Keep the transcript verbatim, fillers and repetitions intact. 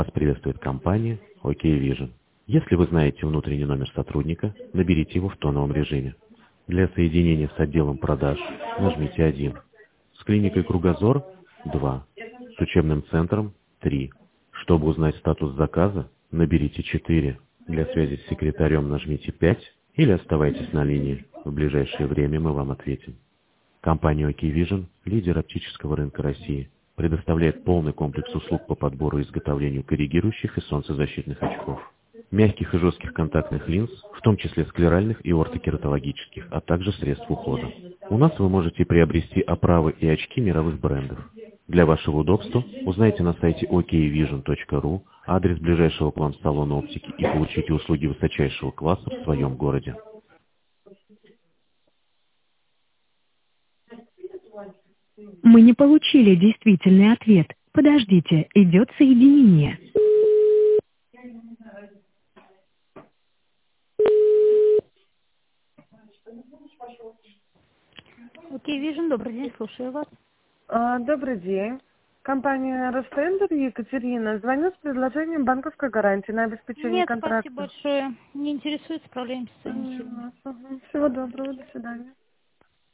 Вас приветствует компания окей Vision. Если вы знаете внутренний номер сотрудника, наберите его в тоновом режиме. Для соединения с отделом продаж нажмите один. С клиникой Кругозор– два. С учебным центром– три. Чтобы узнать статус заказа, наберите четыре. Для связи с секретарем нажмите пять или оставайтесь на линии. В ближайшее время мы вам ответим. Компания окей Vision – лидер оптического рынка России. Предоставляет полный комплекс услуг по подбору и изготовлению коррегирующих и солнцезащитных очков, мягких и жестких контактных линз, в том числе склеральных и ортокератологических, а также средств ухода. У нас вы можете приобрести оправы и очки мировых брендов. Для вашего удобства узнайте на сайте окей вижн точка ру адрес ближайшего к вам салона оптики и получите услуги высочайшего класса в своем городе. Мы не получили действительный ответ. Подождите, идет соединение. Окей, Vision, добрый день, слушаю вас. А, Добрый день. Компания Ростендер, Екатерина. Звоню с предложением банковской гарантии на обеспечение Нет, контракта. спасибо большое. Не интересует, справляемся с этим. М, ага. Всего доброго, до свидания.